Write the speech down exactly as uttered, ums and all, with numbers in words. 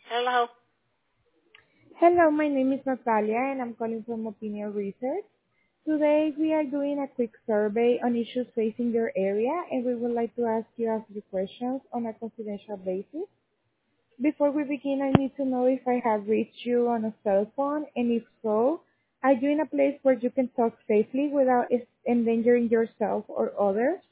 Hello. Hello, my name is Natalia and I'm calling from Opinion Research. Today we are doing a quick survey on issues facing your area and we would like to ask you a few questions on a confidential basis. Before we begin, I need to know if I have reached you on a cell phone and if so, are you in a place where you can talk safely without es- endangering yourself or others?